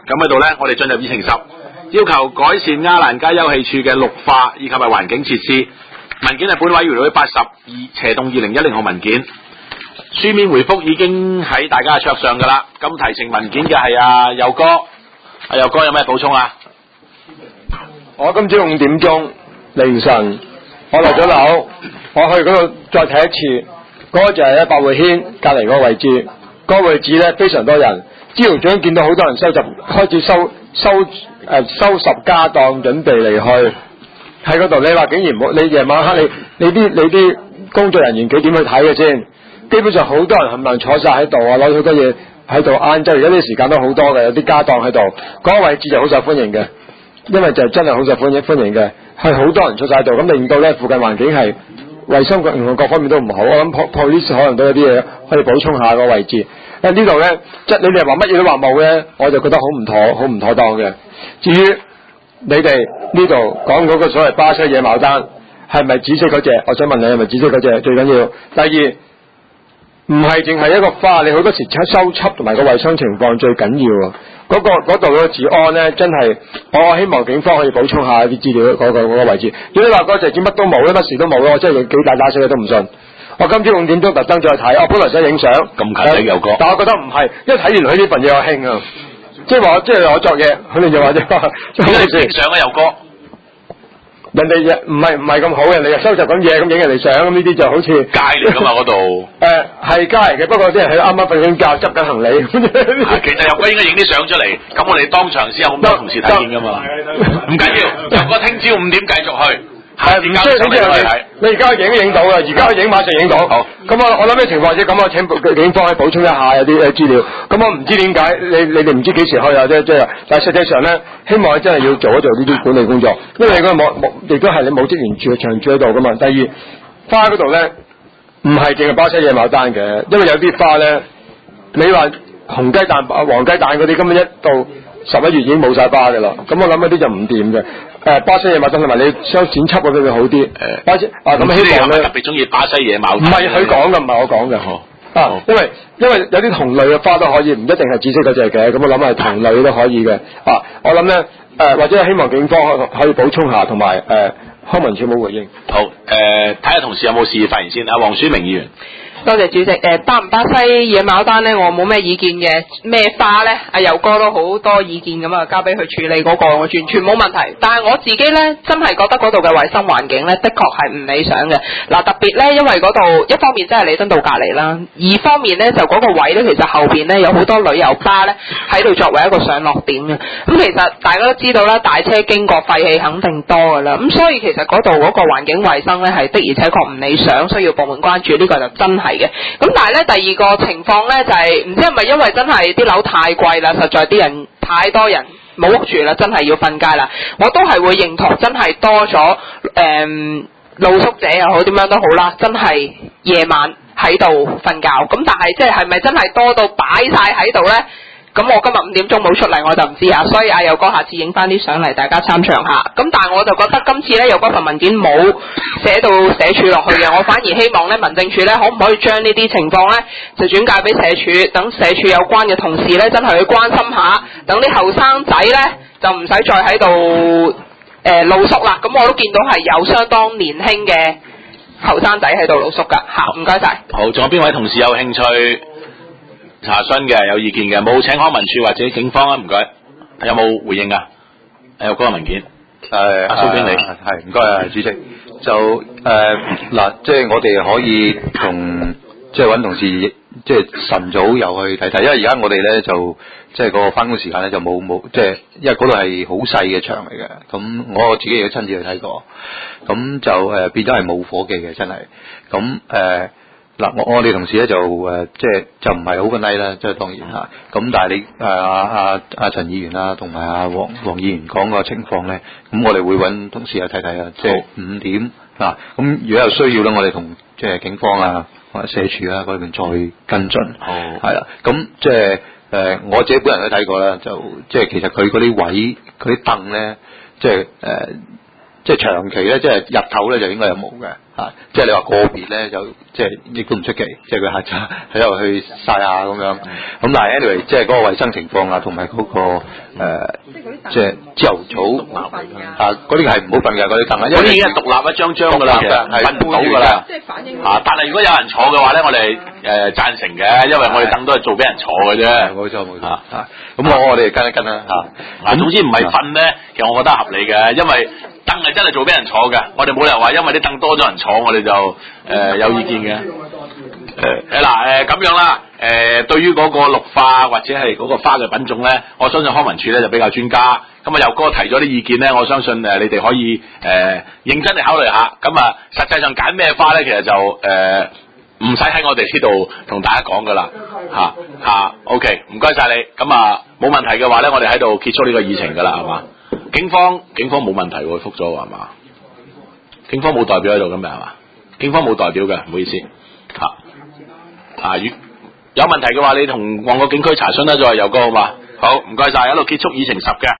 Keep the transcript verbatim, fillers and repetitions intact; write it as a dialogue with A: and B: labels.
A: 咁喺度咧，我哋進入議程十，要求改善亞蘭街休憩處嘅綠化以及係環境設施。文件係本委員會八十二斜動二零一零號文件，書面回覆已經喺大家嘅桌上噶啦。咁提呈文件嘅係阿佑哥，阿佑哥有咩補充啊？
B: 我今朝五點鐘凌晨，我落咗樓，我去嗰度再睇一次，嗰、那個就係喺百匯軒隔離嗰個位置，嗰、那個位置咧非常多人。朝頭早見到好多人收集，開始收收誒、呃、收拾家當，準備離去喺嗰度。你話竟然冇，你夜晚黑你你啲你啲工作人員幾點去睇嘅先？基本上好多人冚唪唥坐晒喺度啊，攞好多嘢喺度。晏晝而家啲時間都好多嘅，有啲家當喺度。嗰、那個位置就好受歡迎嘅，因為就真係好受歡迎歡迎嘅，係好多人出晒喺度，咁令到咧附近環境係衛生各各方面都唔好。我諗 police 可能都有啲嘢可以補充下個位置。因為呢度咧，即係你哋話乜嘢都話冇咧，我就覺得好唔妥，好唔妥當嘅。至於你哋呢度講嗰個所謂巴西野牡丹，係咪紫色嗰隻？我想問你係咪紫色嗰隻？最緊要。第二，唔係淨係一個花，你好多時收葺同埋個衛生情況最緊要啊。嗰、嗰個嗰度嘅治安咧，真係我希望警方可以補充下啲資料嗰、嗰個嗰、嗰個位置。如果你話嗰隻乜都冇咧，乜事都冇咯，我真係幾大打死你都唔信。我今朝五點鐘特登再睇，我本來想影相，
A: 咁近嘅有個，
B: 但我覺得唔係，因為睇完佢呢份嘢我興啊，即係話即係我作嘢，佢哋就話啫，
A: 點解影相啊？有哥，
B: 人哋嘢唔係唔係咁好嘅，你又收集緊嘢咁影人哋相，咁呢啲就好似
A: 街嚟噶嘛嗰度。誒
B: 係街嚟嘅，不過啲人喺啱啱瞓緊覺，執緊行李。
A: 其實有哥應該影啲相出嚟，咁我哋當場先有咁多同事睇見噶嘛。唔緊要，有哥聽朝五點繼續去。
B: 係唔需要你之後你而家影都影到嘅，而家影馬上影到。好，咁我我諗咩情況啫？咁我請警方去補充一下有啲誒資料。咁我唔知點解你你哋唔知幾時去啊？即即係，但係實際上咧，希望你真係要做一做呢啲管理工作，因為你個冇冇亦都係你冇職員住長住喺度噶嘛。第二，花嗰度咧唔係淨係巴西野牡丹嘅，因為有啲花咧，你話紅雞蛋、黃雞蛋嗰啲，根本一到十一月已經冇晒花噶啦。咁我諗嗰啲就唔掂嘅。誒巴西野牡丹同埋你相剪輯嗰啲會好啲。誒巴西啊，咁希望咧特別中意巴西野牡丹。唔係佢講嘅，唔係我講嘅。哦。啊，因為因為有啲同類嘅花都可以，唔一定係紫色嗰隻嘅。咁我諗係同類都可以嘅。啊，我諗咧誒，或者希望警方可可以補充下，同埋誒康文署冇回應。
A: 好誒，睇下同事有冇事發言先。阿黃書明議員。
C: 多謝主席。誒巴唔巴西野牡丹咧，我冇咩意見嘅。咩花咧？阿游哥都好多意見咁啊，交俾佢處理嗰、嗰個，我完全冇問題。但係我自己咧，真係覺得嗰度嘅衞生環境咧，的確係唔理想嘅。嗱，特別咧，因為嗰度一方面真係彌敦道隔離啦，二方面咧就嗰個位咧，其實後邊咧有好多旅遊巴咧喺度作為一個上落點嘅。咁其實大家都知道啦，大車經過廢氣肯定多㗎啦。咁所以其實嗰度嗰個環境衞生咧係的而且確唔理想，需要部門關注。呢、呢個就真係。咁但係咧，第二個情況咧就係、是、唔知係咪因為真係啲樓太貴啦，實在啲人太多人冇屋住啦，真係要瞓街啦。我都係會認同，真係多咗誒、嗯、露宿者又好點樣都好啦，真係夜晚喺度瞓覺。咁但係即係係咪真係多到擺晒喺度咧？咁我今日五點鐘冇出嚟，我就唔知啊。所以阿佑哥下次影翻啲相嚟，大家參詳下。咁但係我就覺得今次咧有嗰份文件冇寫到社署落去嘅，我反而希望咧民政處咧可唔可以將呢啲情況咧就轉介俾社署，等社署有關嘅同事咧真係去關心下，等啲後生仔咧就唔使再喺度誒露宿啦。咁我都見到係有相當年輕嘅後生仔喺度露宿㗎。嚇，唔該晒。
A: 好，仲有邊位同事有興趣查詢嘅有意見嘅，冇請康文署或者警方啊，唔該。有冇回應啊？有嗰個文件。誒，阿蘇經理，
D: 係唔該啊，主席。就誒嗱，即係我哋可以同即係揾同事，即係晨早又去睇睇，因為而家我哋咧就即係個翻工時間咧就冇冇，即係因為嗰度係好細嘅場嚟嘅，咁我自己亦都親自去睇過，咁就誒變咗係冇夥計嘅，真係。咁誒。嗱，我我哋同事咧就誒，即係就唔係好個 night 啦，即係當然嚇。咁但係你誒阿阿阿陳議員啦，同埋阿黃黃議員講個情況咧，咁我哋會揾同事去睇睇啊。即係五點嗱，咁如果有需要咧，我哋同即係警方啊或者社署啊嗰邊再跟進。好，係啦。咁即係誒，我自己本人都睇過啦，就即係其實佢嗰啲位佢啲凳咧，即係誒即係長期咧，即係日頭咧就應該有毛嘅嚇。即係你話個別咧就即係亦都唔出奇，即係佢下晝喺度去曬下咁樣。咁但係 anyway，即係嗰個衞生情況啊，同埋嗰個誒，即係朝頭早啊嗰啲係唔好瞓嘅嗰啲凳啊，因為
A: 嗰啲已經係獨立一張張㗎啦，其實瞓唔到㗎啦。
C: 即係反映
A: 啊！但係如果有人坐嘅話咧，我哋誒贊成嘅，因為我哋凳都係做俾人坐嘅啫。
D: 冇錯冇錯嚇。咁我我哋跟一跟啦嚇。
A: 嗱，總之唔係瞓咧，其實我覺得合理嘅，因為凳係真係做俾人坐嘅，我哋冇理由話因為啲凳多咗人坐，我哋就誒、呃、有意見嘅。誒誒嗱誒咁樣啦，誒、呃、對於嗰個綠化或者係嗰個花嘅品種咧，我相信康文署咧就比較專家。咁啊，佑哥提咗啲意見咧，我相信誒你哋可以誒、呃、認真地考慮下。咁啊，實際上揀咩花咧，其實就誒唔使喺我哋呢度同大家講噶啦，嚇嚇。OK， 唔該晒你。咁啊冇問題嘅話咧，我哋喺度結束呢個議程噶啦，係嘛？警方警方冇問題喎，覆咗係嘛？警方冇代表喺度咁嘅係嘛？警方冇代表嘅，唔好意思嚇啊！有問題嘅話，你同旺角警區查詢啦，再係佑哥好嘛？好，唔該晒，喺度結束議程十嘅。